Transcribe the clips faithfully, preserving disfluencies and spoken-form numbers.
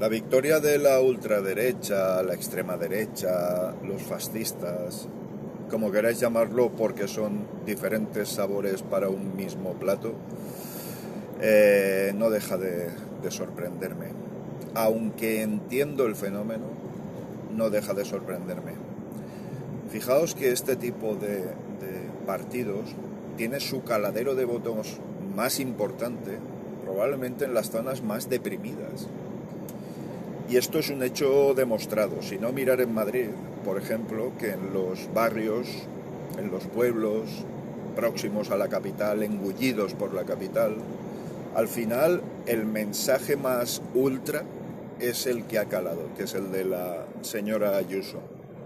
La victoria de la ultraderecha, la extrema derecha, los fascistas, como queráis llamarlo, porque son diferentes sabores para un mismo plato, eh, no deja de, de sorprenderme. Aunque entiendo el fenómeno, no deja de sorprenderme. Fijaos que este tipo de, de partidos tiene su caladero de votos más importante, probablemente en las zonas más deprimidas. Y esto es un hecho demostrado. Si no, mirar en Madrid, por ejemplo, que en los barrios, en los pueblos próximos a la capital, engullidos por la capital, al final el mensaje más ultra es el que ha calado, que es el de la señora Ayuso.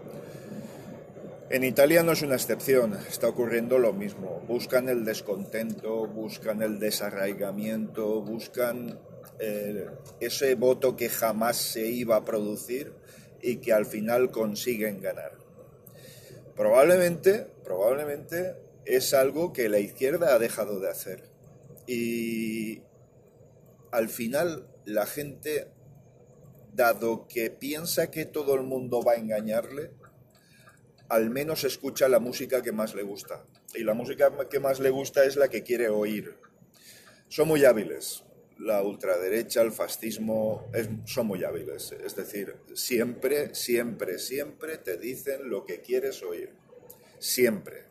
En Italia no es una excepción, está ocurriendo lo mismo. Buscan el descontento, buscan el desarraigamiento, buscan eh, ese voto que jamás se iba a producir y que al final consiguen ganar. Probablemente, probablemente es algo que la izquierda ha dejado de hacer. Y al final la gente, dado que piensa que todo el mundo va a engañarle, al menos escucha la música que más le gusta. Y la música que más le gusta es la que quiere oír. Son muy hábiles. La ultraderecha, el fascismo, es, son muy hábiles. Es decir, siempre, siempre, siempre te dicen lo que quieres oír. Siempre.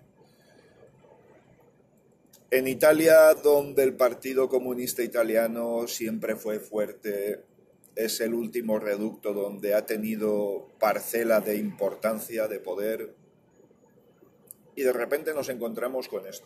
En Italia, donde el Partido Comunista Italiano siempre fue fuerte, es el último reducto donde ha tenido parcela de importancia, de poder, y de repente nos encontramos con esto.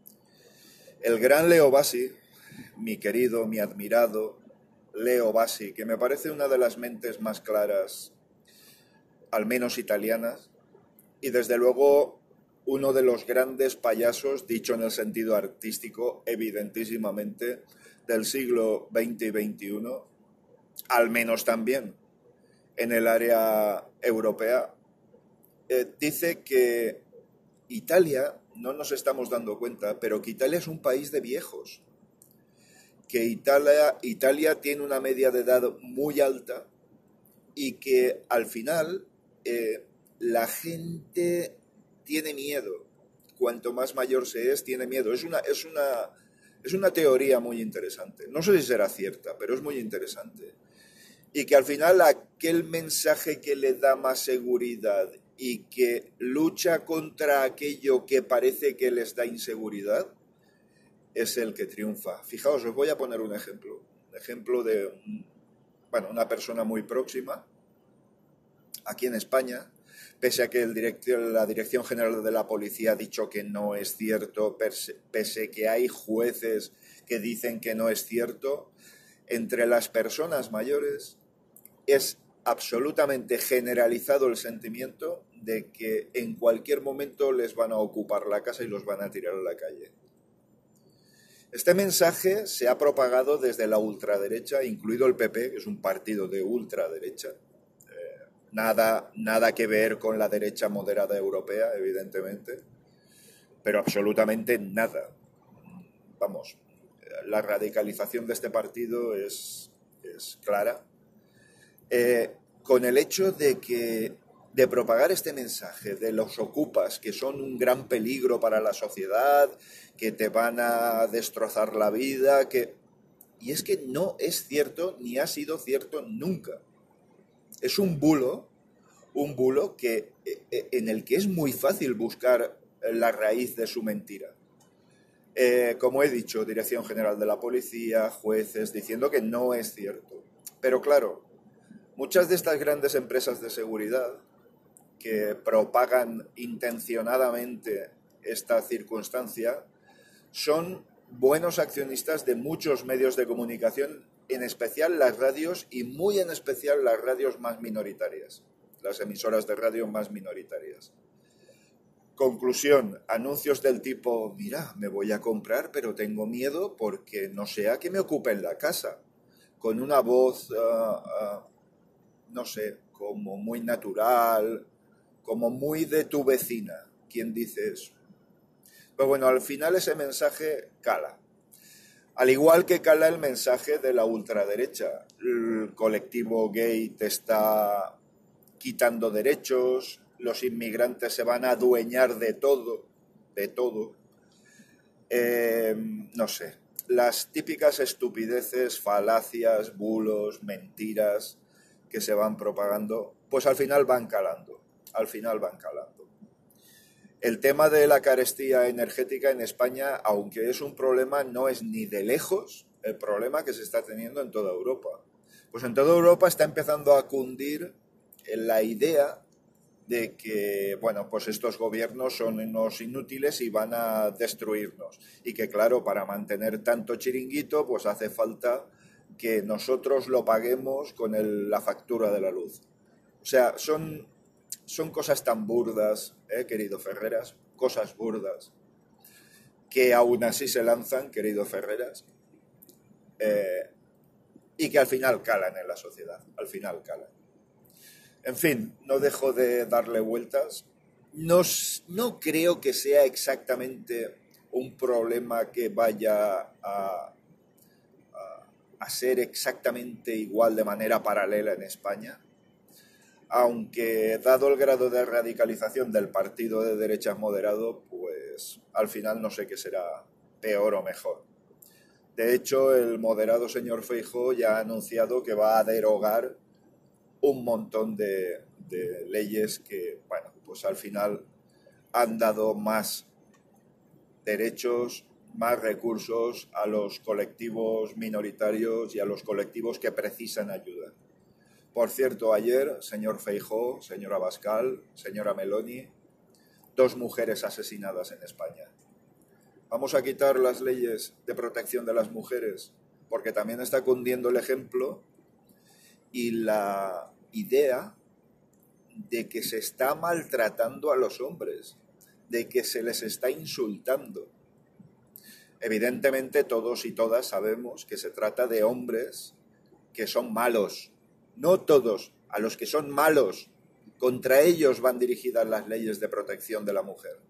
El gran Leo Bassi, mi querido, mi admirado Leo Bassi, que me parece una de las mentes más claras, al menos italianas, y desde luego uno de los grandes payasos, dicho en el sentido artístico, evidentísimamente, del siglo veinte y veintiuno, al menos también en el área europea, eh, dice que Italia, no nos estamos dando cuenta, pero que Italia es un país de viejos, que Italia, Italia tiene una media de edad muy alta y que al final eh, la gente tiene miedo. Cuanto más mayor se es, tiene miedo. Es una, es una, es una teoría muy interesante. No sé si será cierta, pero es muy interesante. Y que al final aquel mensaje que le da más seguridad y que lucha contra aquello que parece que les da inseguridad es el que triunfa. Fijaos, os voy a poner un ejemplo. Un ejemplo de bueno, una persona muy próxima aquí en España, pese a que el director, la Dirección General de la Policía ha dicho que no es cierto, pese a que hay jueces que dicen que no es cierto, entre las personas mayores es absolutamente generalizado el sentimiento de que en cualquier momento les van a ocupar la casa y los van a tirar a la calle. Este mensaje se ha propagado desde la ultraderecha, incluido el P P, que es un partido de ultraderecha. Eh, nada, nada que ver con la derecha moderada europea, evidentemente, pero absolutamente nada. Vamos, la radicalización de este partido es, es clara. Eh, con el hecho de que de propagar este mensaje de los ocupas, que son un gran peligro para la sociedad, que te van a destrozar la vida, que y es que no es cierto ni ha sido cierto nunca. Es un bulo, un bulo que en el que es muy fácil buscar la raíz de su mentira. Eh, como he dicho, Dirección General de la Policía, jueces, diciendo que no es cierto. Pero claro, muchas de estas grandes empresas de seguridad que propagan intencionadamente esta circunstancia son buenos accionistas de muchos medios de comunicación, en especial las radios y muy en especial las radios más minoritarias, las emisoras de radio más minoritarias. Conclusión, anuncios del tipo, mira, me voy a comprar pero tengo miedo porque no sea que me ocupen la casa, con una voz, uh, uh, no sé, como muy natural, como muy de tu vecina. ¿Quién dice eso? Pero bueno, al final ese mensaje cala. Al igual que cala el mensaje de la ultraderecha, el colectivo gay te está quitando derechos, los inmigrantes se van a adueñar de todo, de todo. Eh, no sé, las típicas estupideces, falacias, bulos, mentiras que se van propagando, pues al final van calando, al final van calando. El tema de la carestía energética en España, aunque es un problema, no es ni de lejos el problema que se está teniendo en toda Europa. Pues en toda Europa está empezando a cundir la idea de que, bueno, pues estos gobiernos son unos inútiles y van a destruirnos. Y que, claro, para mantener tanto chiringuito, pues hace falta que nosotros lo paguemos con el, la factura de la luz. O sea, son, son cosas tan burdas, eh, querido Ferreras, cosas burdas, que aún así se lanzan, querido Ferreras, eh, y que al final calan en la sociedad, al final calan. En fin, no dejo de darle vueltas. No, no creo que sea exactamente un problema que vaya a, a, a ser exactamente igual de manera paralela en España, aunque dado el grado de radicalización del partido de derechas moderado, pues al final no sé qué será peor o mejor. De hecho, el moderado señor Feijóo ya ha anunciado que va a derogar un montón de, de leyes que, bueno, pues al final han dado más derechos, más recursos a los colectivos minoritarios y a los colectivos que precisan ayuda. Por cierto, ayer, señor Feijóo, señora Abascal, señora Meloni, dos mujeres asesinadas en España. Vamos a quitar las leyes de protección de las mujeres, porque también está cundiendo el ejemplo y la idea de que se está maltratando a los hombres, de que se les está insultando. Evidentemente todos y todas sabemos que se trata de hombres que son malos. No todos, a los que son malos. Contra ellos van dirigidas las leyes de protección de la mujer.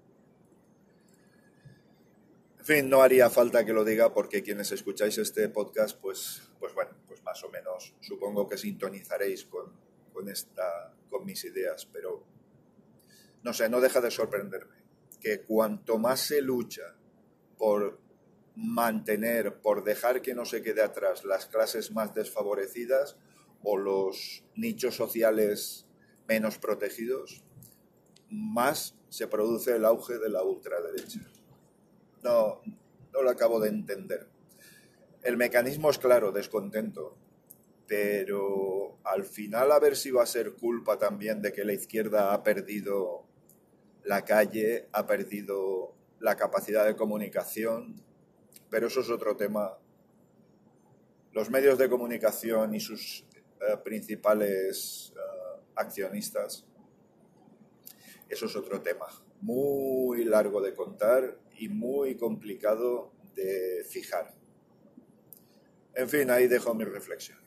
En fin, no haría falta que lo diga porque quienes escucháis este podcast, pues, pues bueno, pues más o menos supongo que sintonizaréis con, con, esta, con mis ideas, pero no sé, no deja de sorprenderme que cuanto más se lucha por mantener, por dejar que no se quede atrás las clases más desfavorecidas o los nichos sociales menos protegidos, más se produce el auge de la ultraderecha. No, no lo acabo de entender. El mecanismo es claro, descontento, pero al final a ver si va a ser culpa también de que la izquierda ha perdido la calle, ha perdido la capacidad de comunicación, pero eso es otro tema. Los medios de comunicación y sus eh, principales eh, accionistas, eso es otro tema, muy largo de contar y muy complicado de fijar. En fin, ahí dejo mi reflexión.